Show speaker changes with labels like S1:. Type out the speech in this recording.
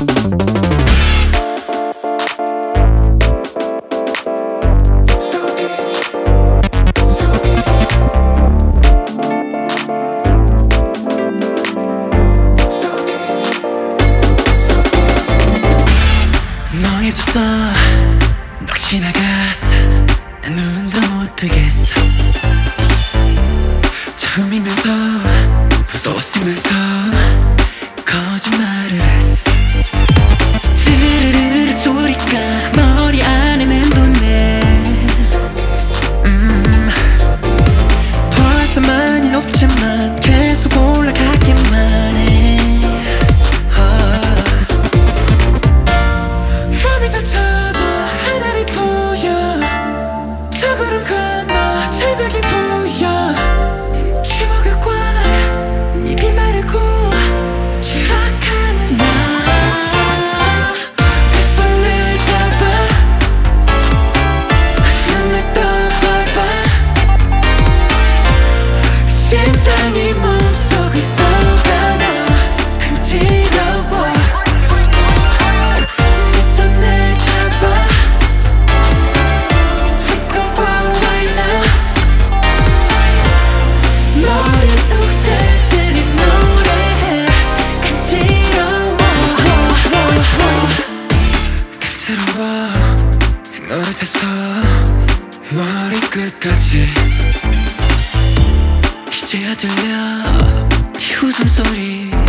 S1: 멍해졌어 넋이 나갔어 눈도 못 뜨겠어 처음이면서 무서웠으면서 거짓말을 했어 스르르르 소리가 머리 안에 맴도네 벌써 많이 높지만 계속 올라가기만 해 심장이 몸속을 떠나나 간지러워 네 손을 잡아 Look over right now 머릿속 새들이 노래해 간지러워 노릇해서 머리끝까지 이제야 들려 네 웃음소리